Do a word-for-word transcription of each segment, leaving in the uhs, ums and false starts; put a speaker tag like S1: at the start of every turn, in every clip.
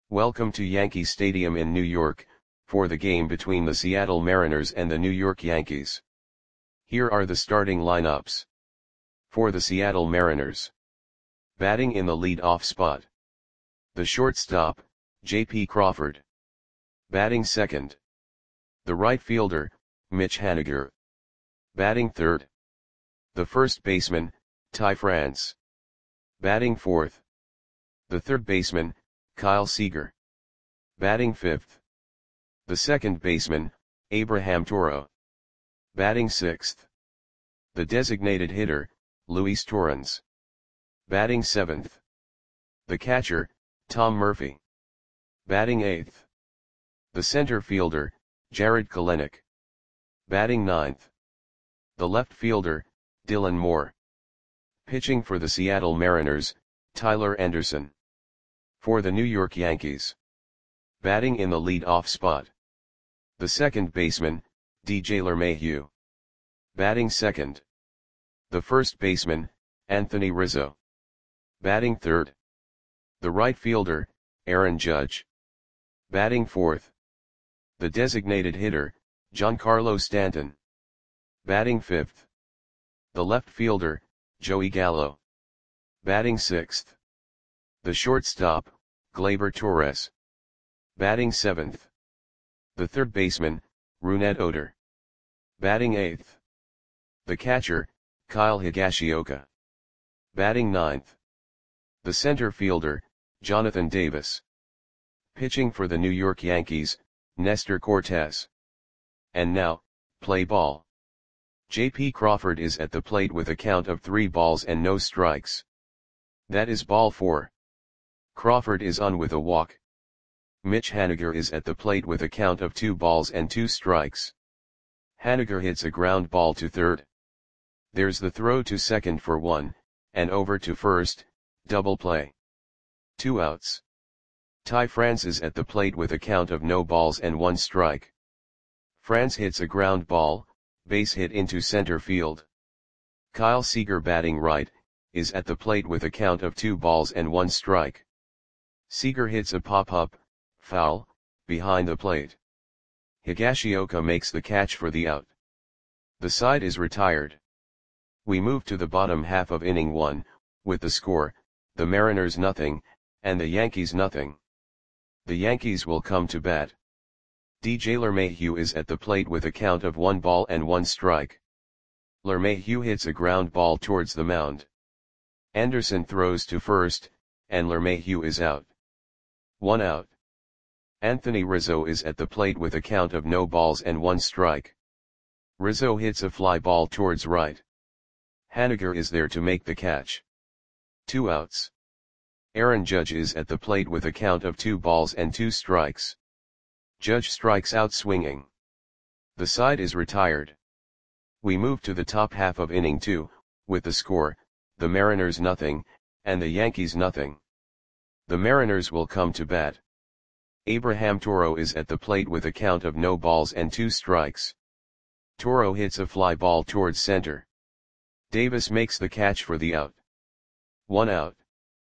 S1: Welcome to Yankee Stadium in New York, for the game between the Seattle Mariners and the New York Yankees. Here are the starting lineups. For the Seattle Mariners. Batting in the lead-off spot. The shortstop, J P Crawford. Batting second. The right fielder, Mitch Haniger. Batting third. The first baseman, Ty France. Batting fourth. The third baseman, Kyle Seager. Batting fifth. The second baseman, Abraham Toro. Batting sixth. The designated hitter, Luis Torrens. Batting seventh. The catcher, Tom Murphy. Batting eighth. The center fielder, Jarred Kelenic. Batting ninth. The left fielder, Dylan Moore. Pitching for the Seattle Mariners, Tyler Anderson. For the New York Yankees. Batting in the lead-off spot. The second baseman, D J LeMahieu. Batting second. The first baseman, Anthony Rizzo. Batting third. The right fielder, Aaron Judge. Batting fourth. The designated hitter, Giancarlo Stanton. Batting fifth. The left fielder, Joey Gallo. Batting sixth. The shortstop, Gleyber Torres. Batting seventh. The third baseman, Rougned Odor. Batting eighth. The catcher, Kyle Higashioka. Batting ninth. The center fielder, Jonathan Davis. Pitching for the New York Yankees, Nestor Cortes. And now, play ball. J P Crawford is at the plate with a count of three balls and no strikes. That is ball four. Crawford is on with a walk. Mitch Haniger is at the plate with a count of two balls and two strikes. Haniger hits a ground ball to third. There's the throw to second for one, and over to first, double play. Two outs. Ty France is at the plate with a count of no balls and one strike. France hits a ground ball, base hit into center field. Kyle Seager, batting right, is at the plate with a count of two balls and one strike. Seager hits a pop-up, foul, behind the plate. Higashioka makes the catch for the out. The side is retired. We move to the bottom half of inning one, with the score, the Mariners nothing, and the Yankees nothing. The Yankees will come to bat. D J LeMahieu is at the plate with a count of one ball and one strike. LeMahieu hits a ground ball towards the mound. Anderson throws to first, and LeMahieu is out. One out. Anthony Rizzo is at the plate with a count of no balls and one strike. Rizzo hits a fly ball towards right. Haniger is there to make the catch. Two outs. Aaron Judge is at the plate with a count of two balls and two strikes. Judge strikes out swinging. The side is retired. We move to the top half of inning two, with the score, the Mariners nothing, and the Yankees nothing. The Mariners will come to bat. Abraham Toro is at the plate with a count of no balls and two strikes. Toro hits a fly ball towards center. Davis makes the catch for the out. One out.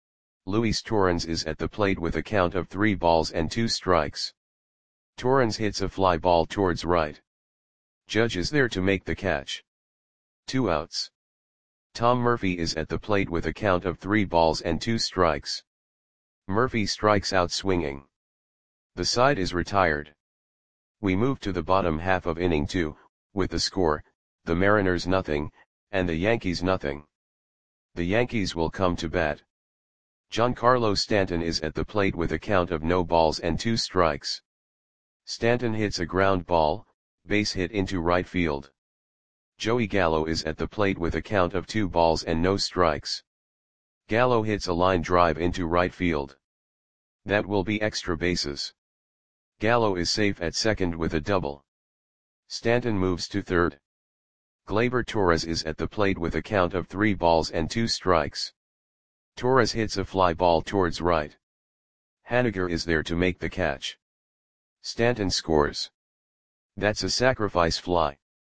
S1: Luis Torrens is at the plate with a count of three balls and two strikes. Torrens hits a fly ball towards right. Judge is there to make the catch. Two outs. Tom Murphy is at the plate with a count of three balls and two strikes. Murphy strikes out swinging. The side is retired. We move to the bottom half of inning two, with the score, the Mariners nothing, and the Yankees nothing. The Yankees will come to bat. Giancarlo Stanton is at the plate with a count of no balls and two strikes. Stanton hits a ground ball, base hit into right field. Joey Gallo is at the plate with a count of two balls and no strikes. Gallo hits a line drive into right field. That will be extra bases. Gallo is safe at second with a double. Stanton moves to third. Gleyber Torres is at the plate with a count of three balls and two strikes. Torres hits a fly ball towards right. Haniger is there to make the catch. Stanton scores. That's a sacrifice fly.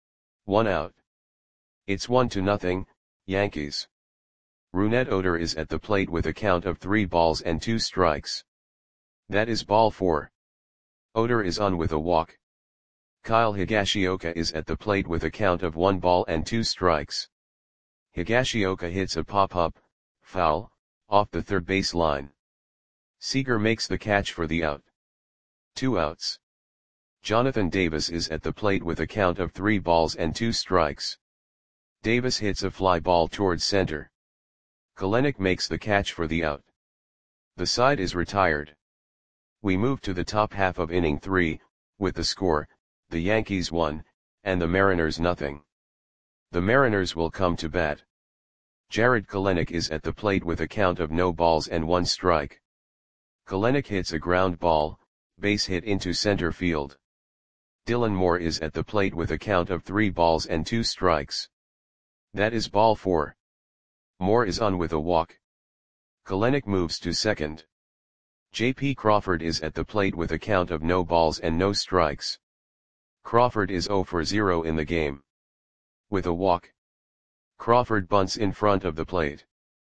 S1: One out. It's one to nothing, Yankees. Rougned Odor is at the plate with a count of three balls and two strikes. That is ball four. Oder is on with a walk. Kyle Higashioka is at the plate with a count of one ball and two strikes. Higashioka hits a pop-up, foul, off the third base line. Seager makes the catch for the out. Two outs. Jonathan Davis is at the plate with a count of three balls and two strikes. Davis hits a fly ball towards center. Kelenic makes the catch for the out. The side is retired. We move to the top half of inning three, with the score, the Yankees one, and the Mariners nothing. The Mariners will come to bat. Jarred Kelenic is at the plate with a count of no balls and one strike. Kelenic hits a ground ball, base hit into center field. Dylan Moore is at the plate with a count of three balls and two strikes. That is ball four. Moore is on with a walk. Kelenic moves to second. J P Crawford is at the plate with a count of no balls and no strikes. Crawford is zero for zero in the game. With a walk, Crawford bunts in front of the plate.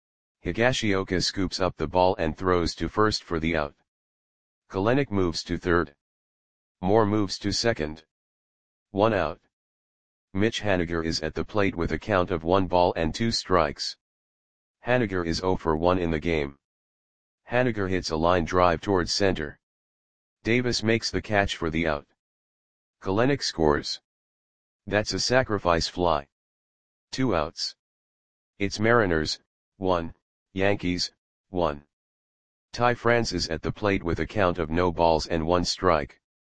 S1: Higashioka scoops up the ball and throws to first for the out. Kelenic moves to third. Moore moves to second. One out. Mitch Haniger is at the plate with a count of one ball and two strikes. Haniger is zero for one in the game. Haniger hits a line drive towards center. Davis makes the catch for the out. Kelenic scores. That's a sacrifice fly. Two outs. It's Mariners, one, Yankees, one. Ty France is at the plate with a count of no balls and one strike.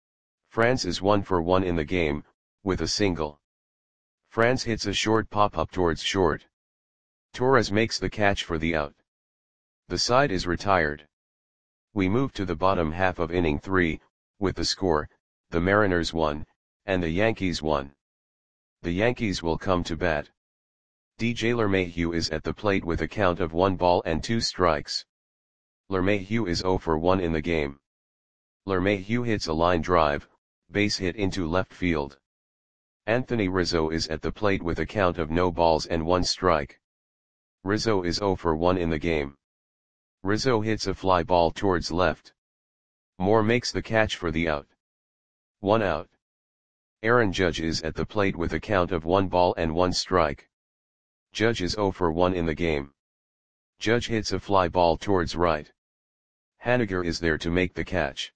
S1: France is one for one in the game, with a single. France hits a short pop-up towards short. Torres makes the catch for the out. The side is retired. We move to the bottom half of inning three, with the score, the Mariners one, and the Yankees one. The Yankees will come to bat. D J LeMahieu is at the plate with a count of one ball and two strikes. LeMahieu is zero for one in the game. LeMahieu hits a line drive, base hit into left field. Anthony Rizzo is at the plate with a count of no balls and one strike. Rizzo is zero for one in the game. Rizzo hits a fly ball towards left. Moore makes the catch for the out. One out. Aaron Judge is at the plate with a count of one ball and one strike. Judge is zero for one in the game. Judge hits a fly ball towards right. Haniger is there to make the catch.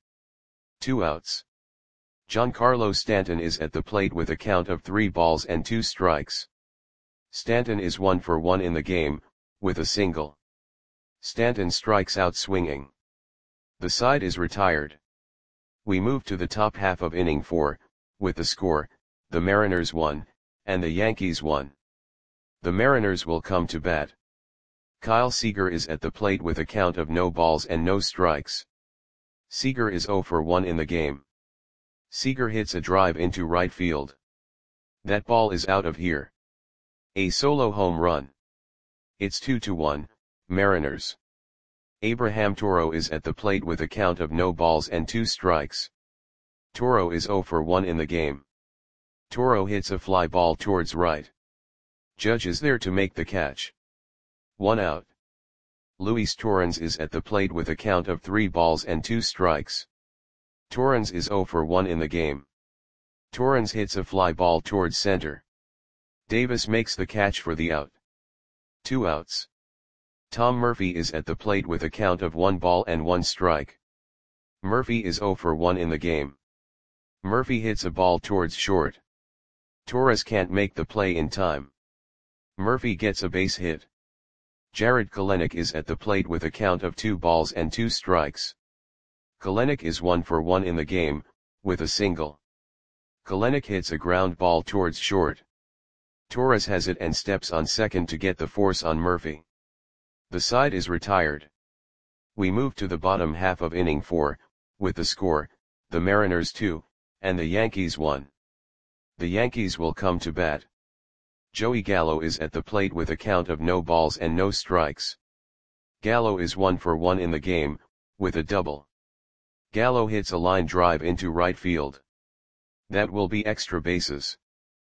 S1: Two outs. Giancarlo Stanton is at the plate with a count of three balls and two strikes. Stanton is one for one in the game, with a single. Stanton strikes out swinging. The side is retired. We move to the top half of inning four, with the score, the Mariners one, and the Yankees one. The Mariners will come to bat. Kyle Seager is at the plate with a count of no balls and no strikes. Seager is zero for one in the game. Seager hits a drive into right field. That ball is out of here. A solo home run. It's two to one, Mariners. Abraham Toro is at the plate with a count of no balls and two strikes. Toro is zero for one in the game. Toro hits a fly ball towards right. Judge is there to make the catch. One out. Luis Torrens is at the plate with a count of three balls and two strikes. Torrens is zero for one in the game. Torrens hits a fly ball towards center. Davis makes the catch for the out. Two outs. Tom Murphy is at the plate with a count of one ball and one strike. Murphy is zero for one in the game. Murphy hits a ball towards short. Torres can't make the play in time. Murphy gets a base hit. Jarred Kelenic is at the plate with a count of two balls and two strikes. Kelenic is one for one in the game, with a single. Kelenic hits a ground ball towards short. Torres has it and steps on second to get the force on Murphy. The side is retired. We move to the bottom half of inning four, with the score, the Mariners two, and the Yankees one. The Yankees will come to bat. Joey Gallo is at the plate with a count of no balls and no strikes. Gallo is one for one in the game, with a double. Gallo hits a line drive into right field. That will be extra bases.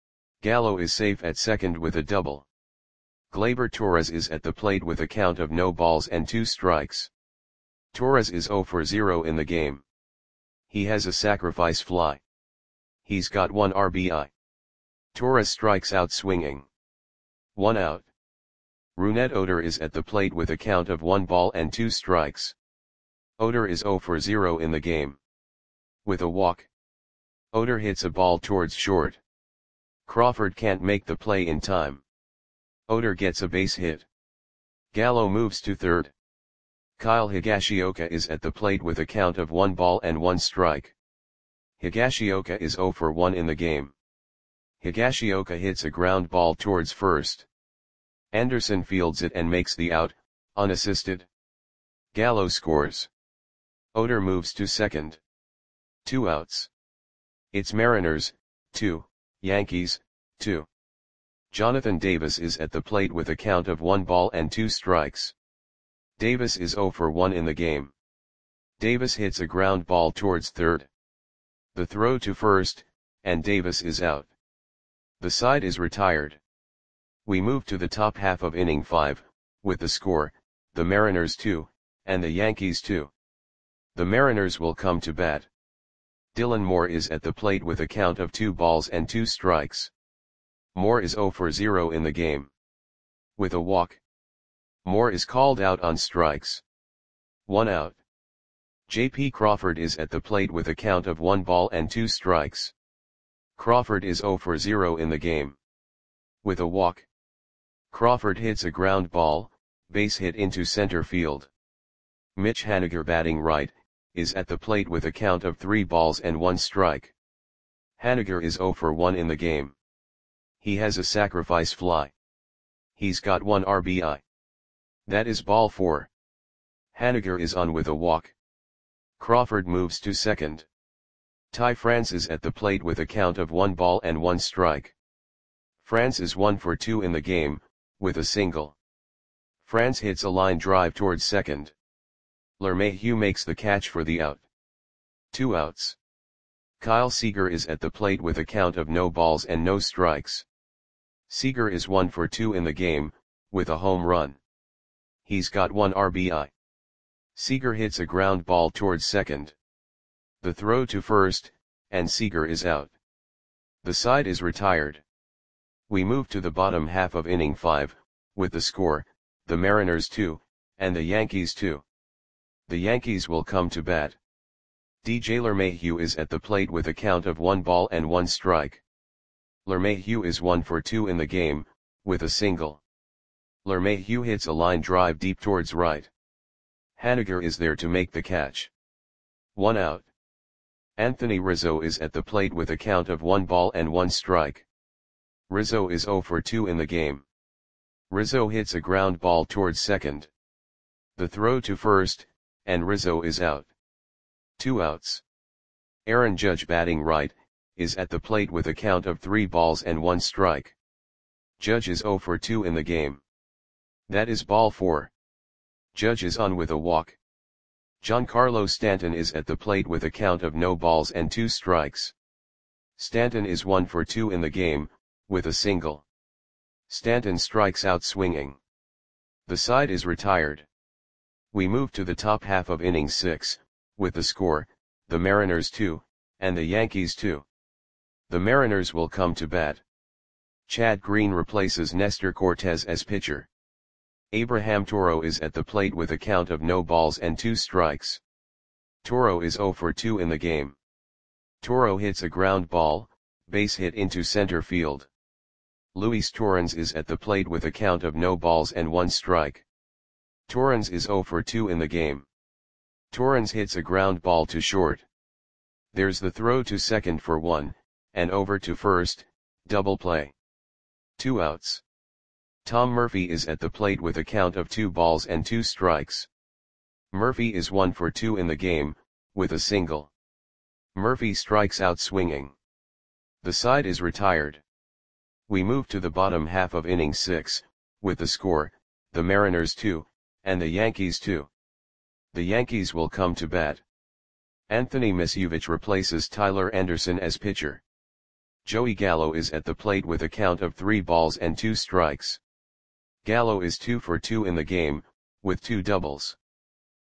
S1: Gallo is safe at second with a double. Gleyber Torres is at the plate with a count of no balls and two strikes. Torres is zero for zero in the game. He has a sacrifice fly. He's got one R B I. Torres strikes out swinging. One out. Rougned Odor is at the plate with a count of one ball and two strikes. Odor is zero for zero in the game. With a walk. Odor hits a ball towards short. Crawford can't make the play in time. Odor gets a base hit. Gallo moves to third. Kyle Higashioka is at the plate with a count of one ball and one strike. Higashioka is zero for one in the game. Higashioka hits a ground ball towards first. Anderson fields it and makes the out, unassisted. Gallo scores. Odor moves to second. Two outs. It's Mariners, two, Yankees, two. Jonathan Davis is at the plate with a count of one ball and two strikes. Davis is zero for one in the game. Davis hits a ground ball towards third. The throw to first, and Davis is out. The side is retired. We move to the top half of inning five, with the score, the Mariners two, and the Yankees two. The Mariners will come to bat. Dylan Moore is at the plate with a count of two balls and two strikes. Moore is zero for zero in the game. With a walk. Moore is called out on strikes. One out. J P Crawford is at the plate with a count of one ball and two strikes. Crawford is zero for zero in the game. With a walk. Crawford hits a ground ball, base hit into center field. Mitch Haniger, batting right, is at the plate with a count of three balls and one strike. Haniger is zero for one in the game. He has a sacrifice fly. He's got one R B I. That is ball four. Haniger is on with a walk. Crawford moves to second. Ty France is at the plate with a count of one ball and one strike. France is one for two in the game, with a single. France hits a line drive towards second. LeMahieu makes the catch for the out. Two outs. Kyle Seager is at the plate with a count of no balls and no strikes. Seager is one for two in the game, with a home run. He's got one R B I. Seager hits a ground ball towards second. The throw to first, and Seager is out. The side is retired. We move to the bottom half of inning five, with the score, the Mariners two, and the Yankees two. The Yankees will come to bat. D J LeMahieu is at the plate with a count of one ball and one strike. LeMahieu is one for two in the game, with a single. LeMahieu hits a line drive deep towards right. Haniger is there to make the catch. One out. Anthony Rizzo is at the plate with a count of one ball and one strike. Rizzo is zero for two in the game. Rizzo hits a ground ball towards second. The throw to first, and Rizzo is out. Two outs. Aaron Judge, batting right, is at the plate with a count of three balls and one strike. Judge is zero for two in the game. That is ball four. Judge is on with a walk. Giancarlo Stanton is at the plate with a count of no balls and two strikes. Stanton is one for two in the game, with a single. Stanton strikes out swinging. The side is retired. We move to the top half of inning six, with the score, the Mariners two, and the Yankees two. The Mariners will come to bat. Chad Green replaces Nestor Cortez as pitcher. Abraham Toro is at the plate with a count of no balls and two strikes. Toro is zero for two in the game. Toro hits a ground ball, base hit into center field. Luis Torrens is at the plate with a count of no balls and one strike. Torrens is zero for two in the game. Torrens hits a ground ball to short. There's the throw to second for one, and over to first, double play. Two outs. Tom Murphy is at the plate with a count of two balls and two strikes. Murphy is one for two in the game, with a single. Murphy strikes out swinging. The side is retired. We move to the bottom half of inning six, with the score, the Mariners two, and the Yankees two. The Yankees will come to bat. Anthony Misiewicz replaces Tyler Anderson as pitcher. Joey Gallo is at the plate with a count of three balls and two strikes. Gallo is two for two in the game, with two doubles.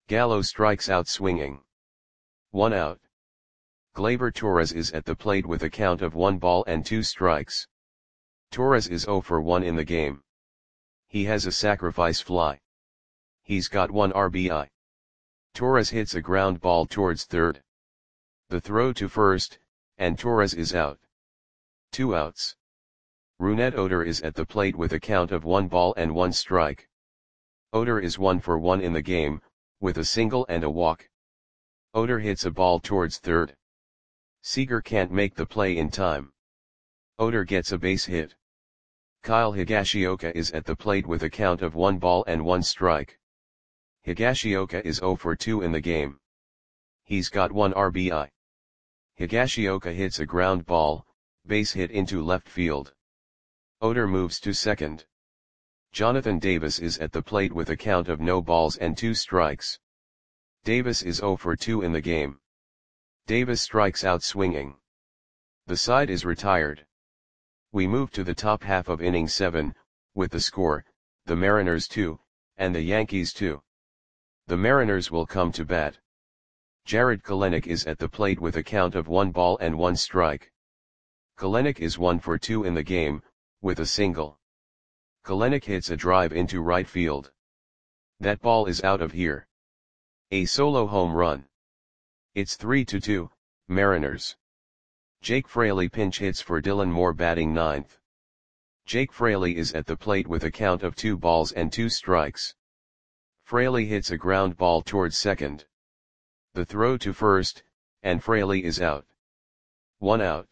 S1: Gallo strikes out swinging. One out. Gleyber Torres is at the plate with a count of one ball and two strikes. Torres is zero for one in the game. He has a sacrifice fly. He's got one R B I. Torres hits a ground ball towards third. The throw to first, and Torres is out. Two outs. Rougned Odor is at the plate with a count of one ball and one strike. Odor is one for one in the game, with a single and a walk. Odor hits a ball towards third. Seager can't make the play in time. Odor gets a base hit. Kyle Higashioka is at the plate with a count of one ball and one strike. Higashioka is zero for two in the game. He's got one R B I. Higashioka hits a ground ball, base hit into left field. Odor moves to second. Jonathan Davis is at the plate with a count of no balls and two strikes. Davis is zero for two in the game. Davis strikes out swinging. The side is retired. We move to the top half of inning seven, with the score, the Mariners two, and the Yankees two. The Mariners will come to bat. Jarred Kelenic is at the plate with a count of one ball and one strike. Kelenic is one for two in the game, with a single. Kelenic hits a drive into right field. That ball is out of here. A solo home run. It's three to two, Mariners. Jake Fraley pinch hits for Dylan Moore batting ninth. Jake Fraley is at the plate with a count of two balls and two strikes. Fraley hits a ground ball towards second. The throw to first, and Fraley is out. One out.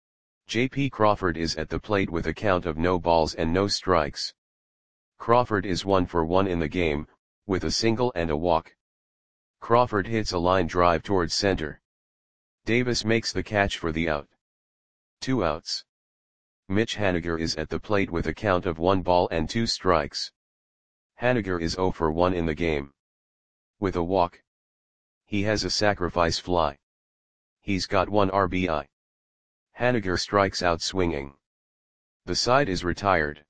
S1: J P Crawford is at the plate with a count of no balls and no strikes. Crawford is one for one in the game, with a single and a walk. Crawford hits a line drive towards center. Davis makes the catch for the out. Two outs. Mitch Haniger is at the plate with a count of one ball and two strikes. Haniger is zero for one in the game. With a walk. He has a sacrifice fly. He's got one R B I. Haniger strikes out swinging. The side is retired.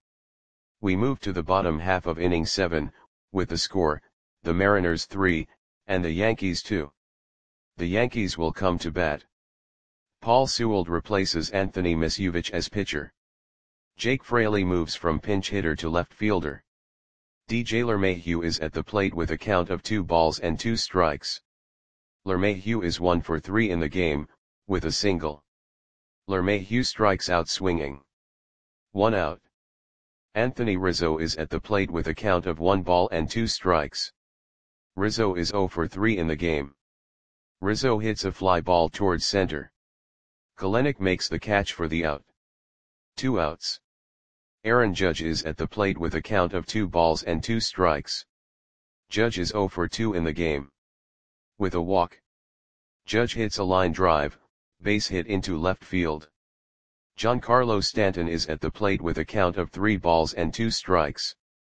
S1: We move to the bottom half of inning seven, with the score, the Mariners three, and the Yankees two. The Yankees will come to bat. Paul Sewald replaces Anthony Misuvich as pitcher. Jake Fraley moves from pinch hitter to left fielder. D J LeMahieu is at the plate with a count of two balls and two strikes. LeMahieu is one for three in the game, with a single. LeMahieu strikes out swinging. One out. Anthony Rizzo is at the plate with a count of one ball and two strikes. Rizzo is zero for three in the game. Rizzo hits a fly ball towards center. Kelenic makes the catch for the out. Two outs. Aaron Judge is at the plate with a count of two balls and two strikes. Judge is zero for two in the game. With a walk. Judge hits a line drive, base hit into left field. Giancarlo Stanton is at the plate with a count of three balls and two strikes.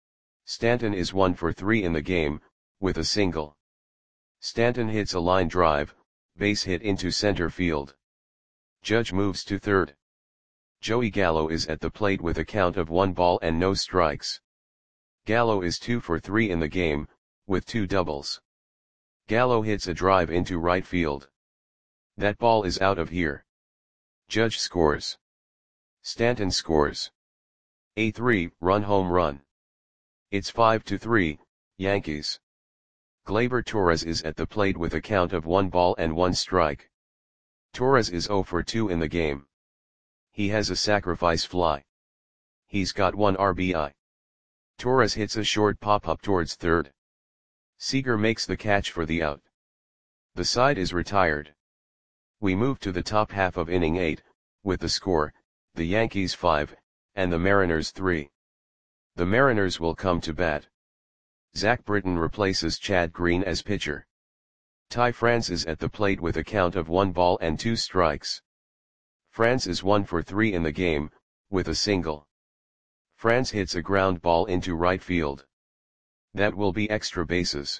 S1: Stanton is one for three in the game, with a single. Stanton hits a line drive, base hit into center field. Judge moves to third. Joey Gallo is at the plate with a count of one ball and no strikes. Gallo is two for three in the game, with two doubles. Gallo hits a drive into right field. That ball is out of here. Judge scores. Stanton scores. A three-run home run. It's five to three, Yankees. Gleyber Torres is at the plate with a count of one ball and one strike. Torres is zero for two in the game. He has a sacrifice fly. He's got one R B I. Torres hits a short pop-up towards third. Seager makes the catch for the out. The side is retired. We move to the top half of inning eight, with the score, the Yankees five, and the Mariners three. The Mariners will come to bat. Zach Britton replaces Chad Green as pitcher. Ty France is at the plate with a count of one ball and two strikes. France is one for three in the game, with a single. France hits a ground ball into right field. That will be extra bases.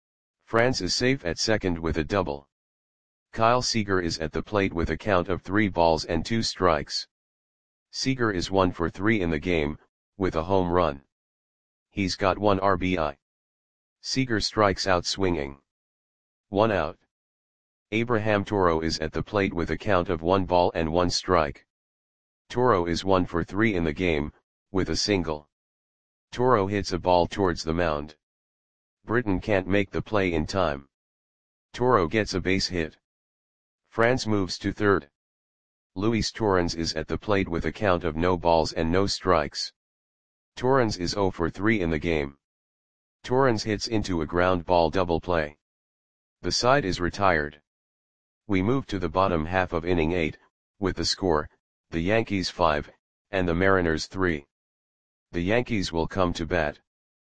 S1: France is safe at second with a double. Kyle Seager is at the plate with a count of three balls and two strikes. Seager is one for three in the game, with a home run. He's got one R B I. Seager strikes out swinging. One out. Abraham Toro is at the plate with a count of one ball and one strike. Toro is one for three in the game, with a single. Toro hits a ball towards the mound. Britton can't make the play in time. Toro gets a base hit. Franz moves to third. Luis Torrens is at the plate with a count of no balls and no strikes. Torrens is zero for three in the game. Torrens hits into a ground ball double play. The side is retired. We move to the bottom half of inning eight, with the score, the Yankees five, and the Mariners three. The Yankees will come to bat.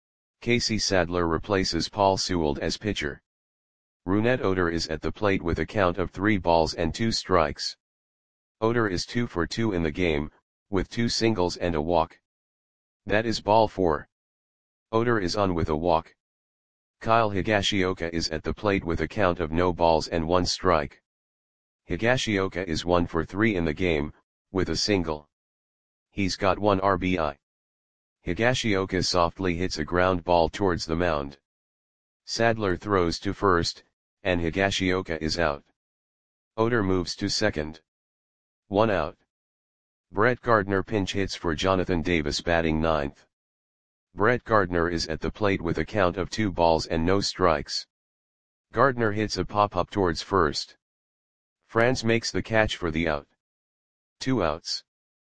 S1: Casey Sadler replaces Paul Sewald as pitcher. Rougned Odor is at the plate with a count of three balls and two strikes. Odor is two for two in the game, with two singles and a walk. That is ball four. Odor is on with a walk. Kyle Higashioka is at the plate with a count of no balls and one strike. Higashioka is one for three in the game, with a single. He's got one R B I. Higashioka softly hits a ground ball towards the mound. Sadler throws to first, and Higashioka is out. Odor moves to second. One out. Brett Gardner pinch hits for Jonathan Davis batting ninth. Brett Gardner is at the plate with a count of two balls and no strikes. Gardner hits a pop-up towards first. Franz makes the catch for the out. Two outs.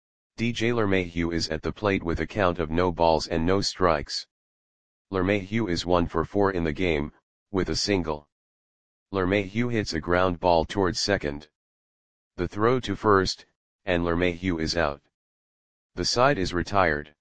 S1: D J LeMahieu is at the plate with a count of no balls and no strikes. LeMahieu is one for four in the game, with a single. LeMahieu hits a ground ball towards second. The throw to first, and LeMahieu is out. The side is retired.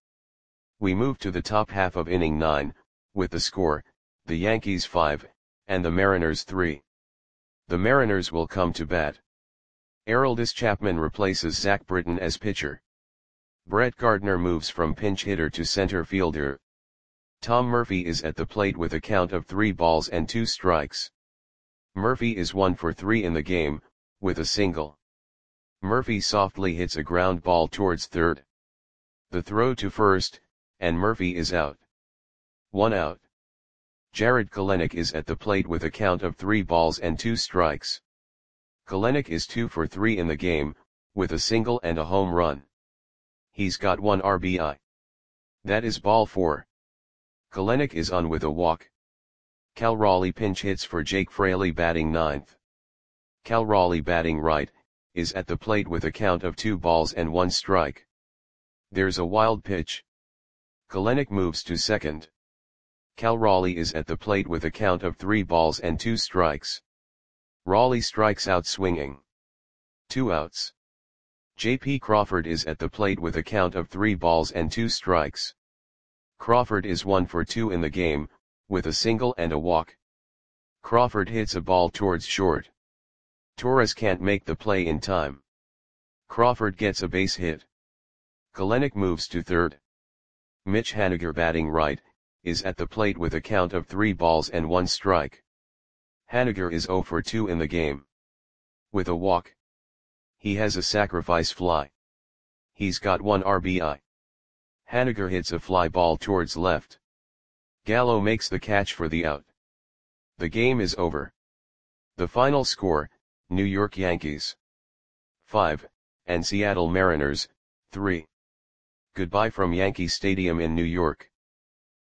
S1: We move to the top half of inning nine, with the score, the Yankees five, and the Mariners three. The Mariners will come to bat. Aroldis Chapman replaces Zach Britton as pitcher. Brett Gardner moves from pinch hitter to center fielder. Tom Murphy is at the plate with a count of three balls and two strikes. Murphy is one for three in the game, with a single. Murphy softly hits a ground ball towards third. The throw to first, and Murphy is out. One out. Jarred Kelenic is at the plate with a count of three balls and two strikes. Kelenic is two for three in the game, with a single and a home run. He's got one R B I. That is ball four. Kelenic is on with a walk. Cal Raleigh pinch hits for Jake Fraley batting ninth. Cal Raleigh batting right, is at the plate with a count of two balls and one strike. There's a wild pitch. Kelenic moves to second. Cal Raleigh is at the plate with a count of three balls and two strikes. Raleigh strikes out swinging. Two outs. J P Crawford is at the plate with a count of three balls and two strikes. Crawford is one for two in the game, with a single and a walk. Crawford hits a ball towards short. Torres can't make the play in time. Crawford gets a base hit. Kelenic moves to third. Mitch Haniger batting right, is at the plate with a count of three balls and one strike. Haniger is zero for two in the game. With a walk. He has a sacrifice fly. He's got one R B I. Haniger hits a fly ball towards left. Gallo makes the catch for the out. The game is over. The final score, New York Yankees five, and Seattle Mariners three. Goodbye from Yankee Stadium in New York.